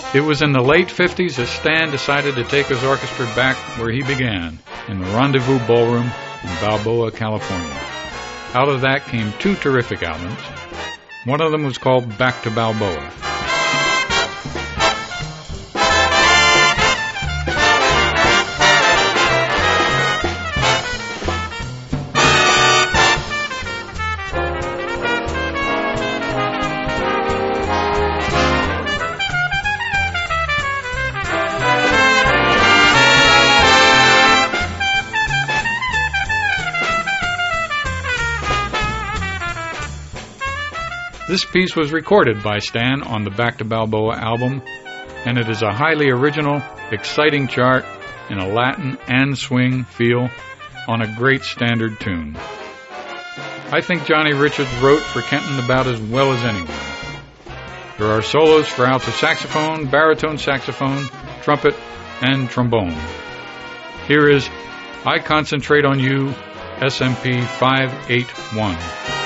It was in the late 50s that Stan decided to take his orchestra back where he began, in the Rendezvous Ballroom in Balboa, California. Out of that came two terrific albums. One of them was called Back to Balboa. This piece was recorded by Stan on the Back to Balboa album, and it is a highly original, exciting chart in a Latin and swing feel on a great standard tune. I think Johnny Richards wrote for Kenton about as well as anyone. There are solos for alto saxophone, baritone saxophone, trumpet, and trombone. Here is I Concentrate on You, SMP 581.